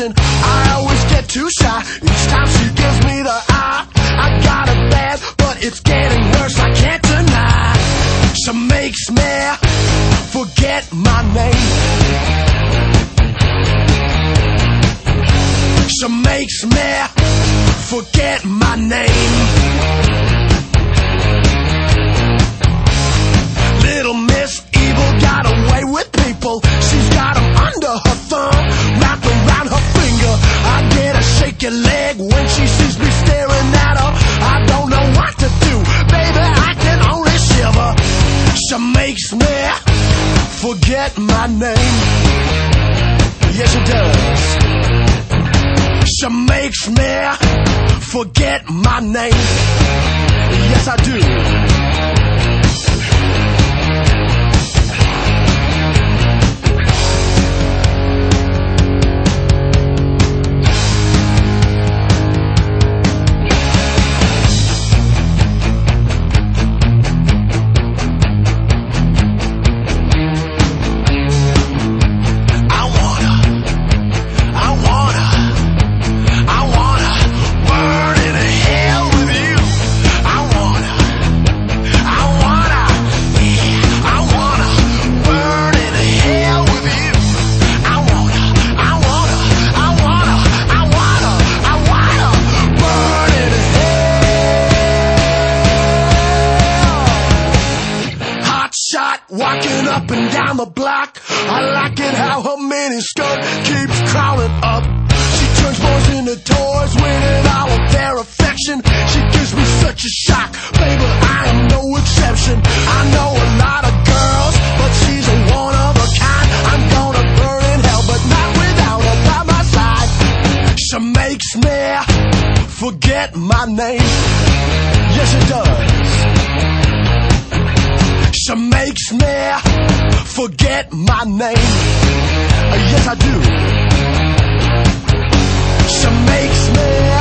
attention. I always get too shy each time she gives me the eye. I got it bad, but it's getting worse, I can't deny. She makes me forget my name. She makes me forget my name. Little Miss Evil got away with people. She's got them under her thumb, wrapped around her finger. I get a shaky leg when she sees me staring at her. I don't know what to do, baby, I can only shiver. She makes me forget my name. Yes, she does. She makes me forget my name. Yes, I do. Walking up and down the block, I like it how her mini skirt keeps crawling up. She turns boys into toys, winning all of their affection. She gives me such a shock, baby, I am no exception. I know a lot of girls, but she's a one of a kind. I'm gonna burn in hell, but not without her by my side. She makes me forget my name. Yes, she does. She makes me forget my name. Yes, I do. She makes me